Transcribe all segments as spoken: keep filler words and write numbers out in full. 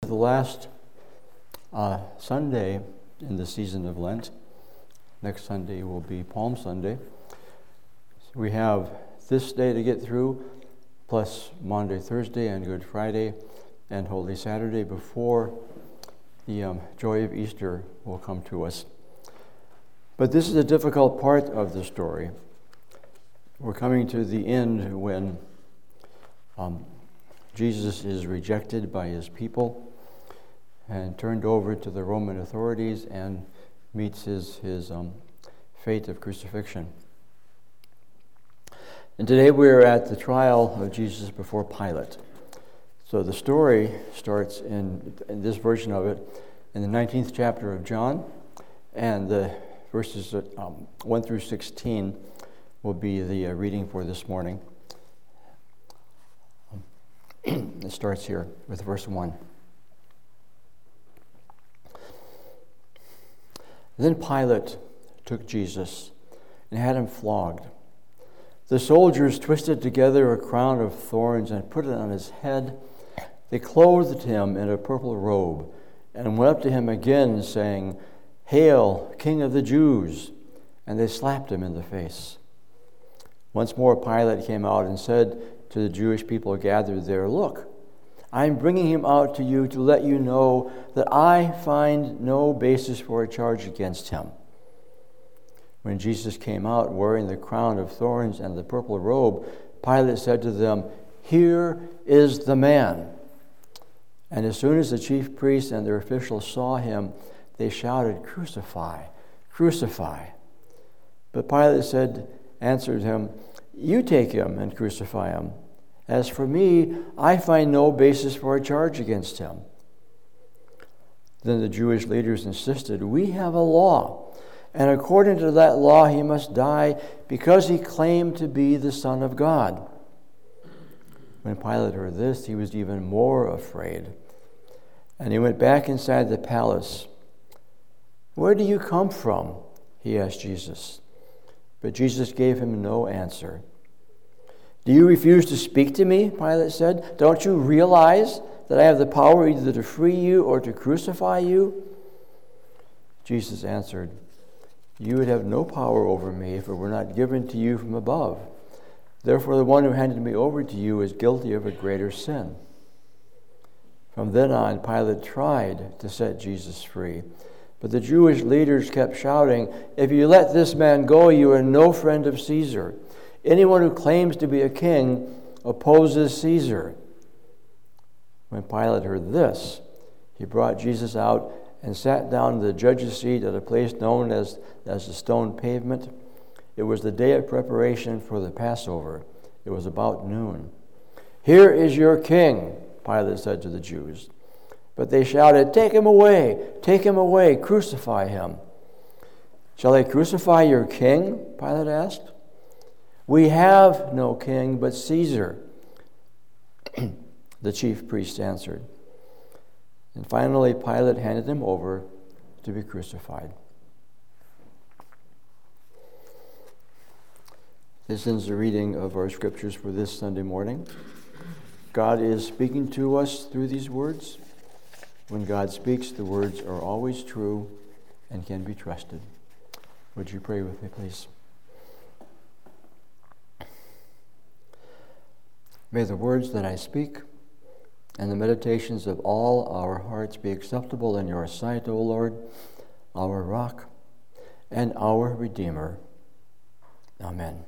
the last uh, Sunday in the season of Lent. Next Sunday will be Palm Sunday. We have this day to get through, plus Maundy, Thursday, and Good Friday, and Holy Saturday before the um, joy of Easter will come to us. But this is a difficult part of the story. We're coming to the end when um, Jesus is rejected by his people and turned over to the Roman authorities and meets his, his um, fate of crucifixion. And today we're at the trial of Jesus before Pilate. So the story starts in, in this version of it in the nineteenth chapter of John, and the verses um, one through sixteen will be the uh, reading for this morning. It starts here with verse one. Then Pilate took Jesus and had him flogged. The soldiers twisted together a crown of thorns and put it on his head. They clothed him in a purple robe and went up to him again, saying, "Hail, King of the Jews!" And they slapped him in the face. Once more Pilate came out and said to the Jewish people gathered there, "Look, I am bringing him out to you to let you know that I find no basis for a charge against him." When Jesus came out wearing the crown of thorns and the purple robe, Pilate said to them, "Here is the man." And as soon as the chief priests and their officials saw him, they shouted, "Crucify, crucify." But Pilate said, answered him, "You take him and crucify him. As for me, I find no basis for a charge against him." Then the Jewish leaders insisted, "We have a law, and according to that law he must die because he claimed to be the Son of God." When Pilate heard this, he was even more afraid, and he went back inside the palace. "Where do you come from?" he asked Jesus. But Jesus gave him no answer. "Do you refuse to speak to me?" Pilate said. "Don't you realize that I have the power either to free you or to crucify you?" Jesus answered, "You would have no power over me if it were not given to you from above. Therefore the one who handed me over to you is guilty of a greater sin." From then on, Pilate tried to set Jesus free. But the Jewish leaders kept shouting, "If you let this man go, you are no friend of Caesar. Anyone who claims to be a king opposes Caesar." When Pilate heard this, he brought Jesus out and sat down in the judge's seat at a place known as, as the Stone Pavement. It was the day of preparation for the Passover. It was about noon. "Here is your king," Pilate said to the Jews. But they shouted, "Take him away! Take him away! Crucify him!" "Shall I crucify your king?" Pilate asked. "We have no king but Caesar," the chief priest answered. And finally, Pilate handed him over to be crucified. This ends the reading of our scriptures for this Sunday morning. God is speaking to us through these words. When God speaks, the words are always true and can be trusted. Would you pray with me, please? May the words that I speak and the meditations of all our hearts be acceptable in your sight, O Lord, our rock and our Redeemer. Amen.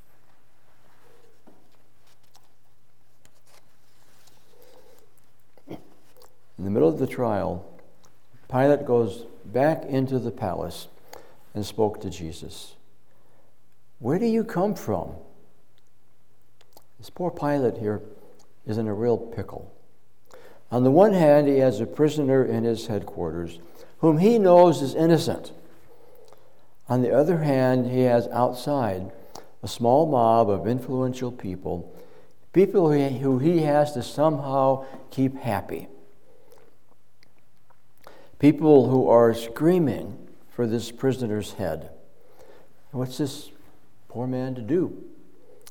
In the middle of the trial, Pilate goes back into the palace and spoke to Jesus. "Where do you come from?" This poor Pilate here is in a real pickle. On the one hand, he has a prisoner in his headquarters whom he knows is innocent. On the other hand, he has outside a small mob of influential people, people who he has to somehow keep happy. People who are screaming for this prisoner's head. What's this poor man to do?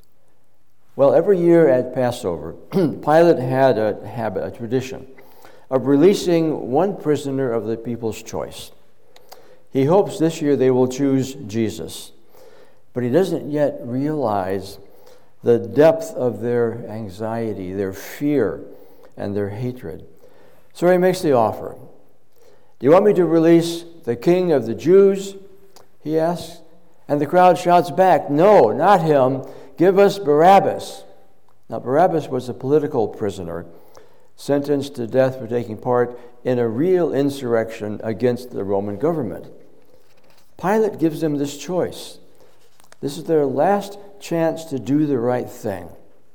Well, every year at Passover, Pilate had a habit, a tradition of releasing one prisoner of the people's choice. He hopes this year they will choose Jesus, but he doesn't yet realize the depth of their anxiety, their fear, and their hatred. So he makes the offer. Do you want me to release the King of the Jews? He asks. And the crowd shouts back, no, not him. Give us Barabbas. Now, Barabbas was a political prisoner sentenced to death for taking part in a real insurrection against the Roman government. Pilate gives them this choice. This is their last chance to do the right thing.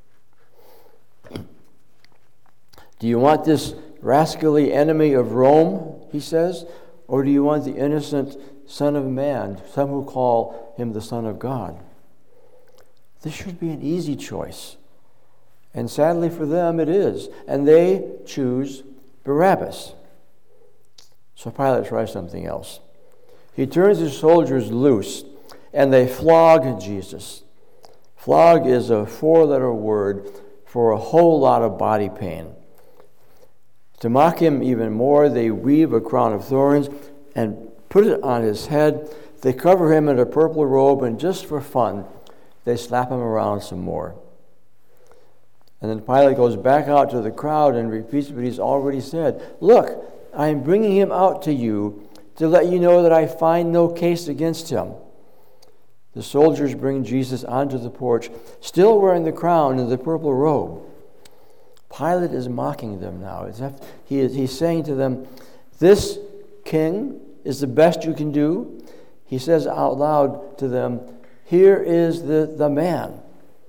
Do you want this rascally enemy of Rome, he says, or do you want the innocent Son of Man, some who call him the Son of God? This should be an easy choice. And sadly for them, it is. And they choose Barabbas. So Pilate tries something else. He turns his soldiers loose, and they flog Jesus. Flog is a four-letter word for a whole lot of body pain. To mock him even more, they weave a crown of thorns and put it on his head. They cover him in a purple robe, and just for fun, they slap him around some more. And then Pilate goes back out to the crowd and repeats what he's already said. Look, I am bringing him out to you to let you know that I find no case against him. The soldiers bring Jesus onto the porch, still wearing the crown and the purple robe. Pilate is mocking them now. He is, he's saying to them, this king is the best you can do. He says out loud to them, here is the, the man.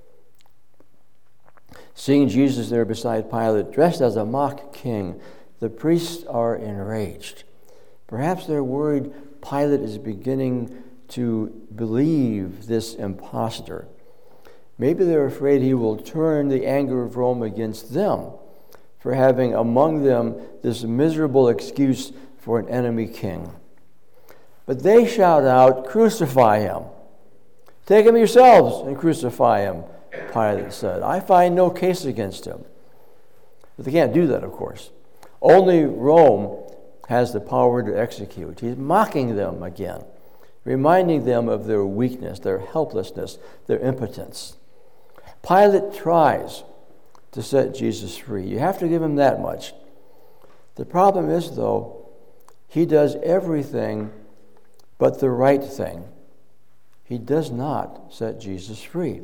Seeing Jesus there beside Pilate, dressed as a mock king, the priests are enraged. Perhaps they're worried Pilate is beginning to believe this impostor. Maybe they're afraid he will turn the anger of Rome against them for having among them this miserable excuse for an enemy king. But they shout out, crucify him. Take him yourselves and crucify him, Pilate said. I find no case against him. But they can't do that, of course. Only Rome has the power to execute. He's mocking them again, reminding them of their weakness, their helplessness, their impotence. Pilate tries to set Jesus free. You have to give him that much. The problem is, though, he does everything but the right thing. He does not set Jesus free.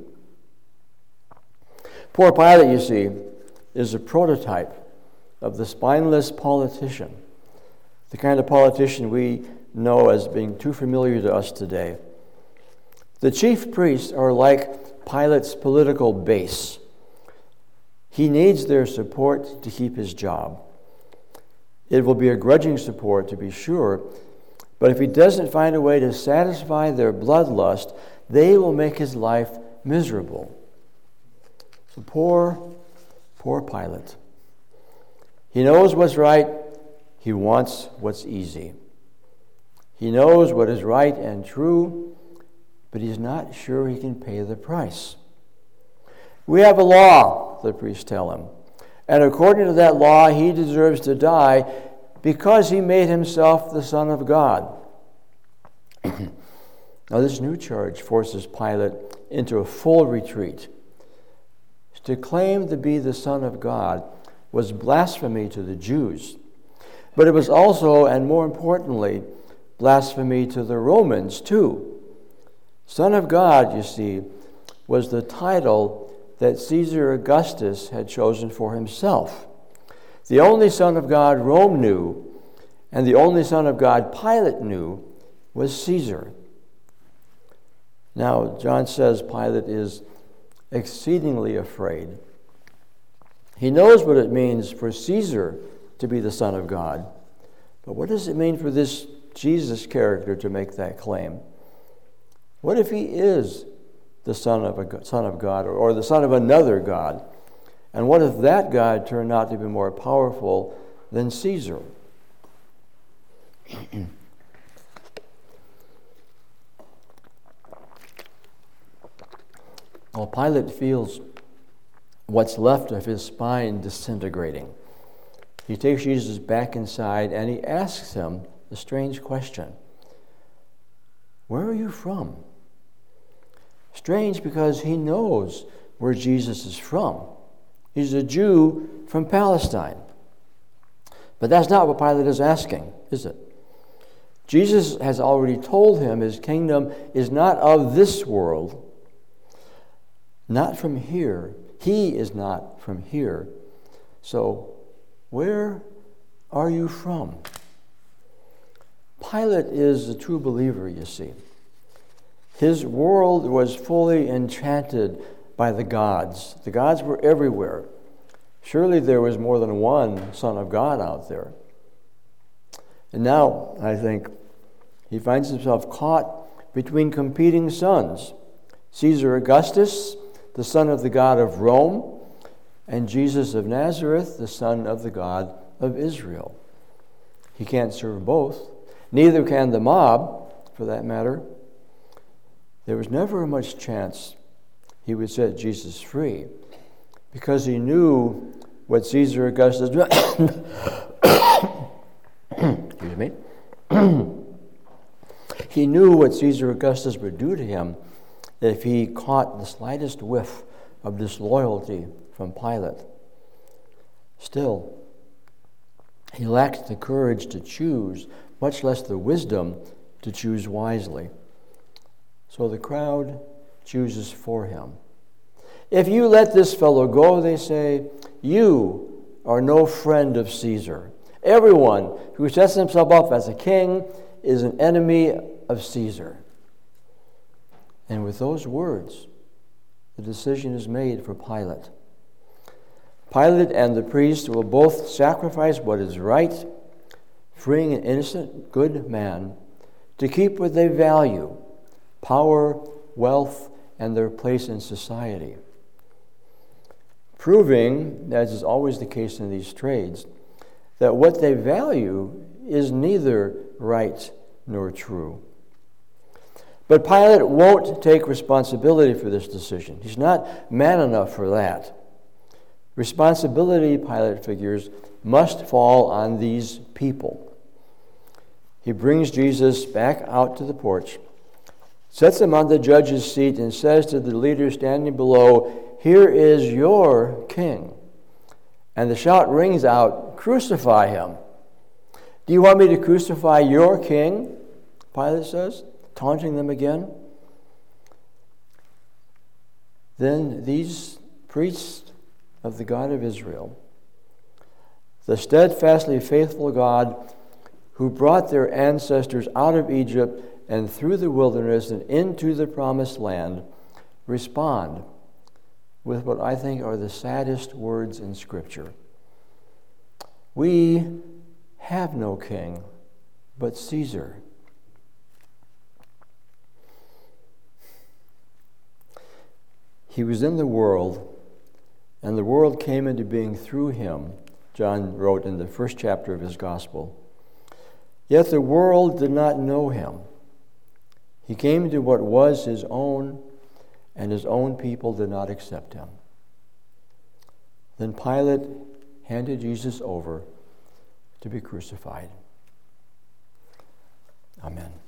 Poor Pilate, you see, is a prototype of the spineless politician, the kind of politician we know as being too familiar to us today. The chief priests are like Pilate's political base. He needs their support to keep his job. It will be a grudging support, to be sure, but if he doesn't find a way to satisfy their bloodlust, they will make his life miserable. So poor, poor Pilate. He knows what's right. He wants what's easy. He knows what is right and true, but he's not sure he can pay the price. We have a law, the priests tell him, and according to that law, he deserves to die because he made himself the Son of God. Now, this new charge forces Pilate into a full retreat. To claim to be the Son of God was blasphemy to the Jews, but it was also, and more importantly, blasphemy to the Romans too. Son of God, you see, was the title that Caesar Augustus had chosen for himself. The only Son of God Rome knew, and the only Son of God Pilate knew, was Caesar. Now, John says Pilate is exceedingly afraid. He knows what it means for Caesar to be the Son of God, but what does it mean for this Jesus character to make that claim? What if he is the son of a son of God, or, or the son of another God? And what if that God turned out to be more powerful than Caesar? Well, Pilate feels what's left of his spine disintegrating. he takes Jesus back inside and he asks him the strange question, "Where are you from?" Strange because he knows where Jesus is from. He's a Jew from Palestine. But that's not what Pilate is asking, is it? Jesus has already told him his kingdom is not of this world, not from here. He is not from here. So, where are you from? Pilate is a true believer, you see. His world was fully enchanted by the gods. The gods were everywhere. Surely there was more than one Son of God out there. And now, I think, he finds himself caught between competing sons. Caesar Augustus, the son of the God of Rome, and Jesus of Nazareth, the son of the God of Israel. He can't serve both. Neither can the mob, for that matter. There was never much chance he would set Jesus free, because he knew what Caesar Augustus excuse me he knew what Caesar Augustus would do to him if he caught the slightest whiff of disloyalty from Pilate. Still, he lacked the courage to choose, much less the wisdom to choose wisely. So the crowd chooses for him. "If you let this fellow go," they say, "you are no friend of Caesar. Everyone who sets himself up as a king is an enemy of Caesar." And with those words, the decision is made for Pilate. Pilate and the priest will both sacrifice what is right, freeing an innocent, good man to keep what they value: power, wealth, and their place in society. Proving, as is always the case in these trades, that what they value is neither right nor true. But Pilate won't take responsibility for this decision. He's not man enough for that. Responsibility, Pilate figures, must fall on these people. He brings Jesus back out to the porch, sets him on the judge's seat, and says to the leader standing below, "Here is your king." And the shout rings out, "Crucify him." "Do you want me to crucify your king?" Pilate says, taunting them again. Then these priests of the God of Israel, the steadfastly faithful God who brought their ancestors out of Egypt and through the wilderness and into the promised land, respond with what I think are the saddest words in Scripture. "We have no king but Caesar." He was in the world, and the world came into being through him, John wrote in the first chapter of his gospel. Yet the world did not know him. He came to what was his own, and his own people did not accept him. Then Pilate handed Jesus over to be crucified. Amen.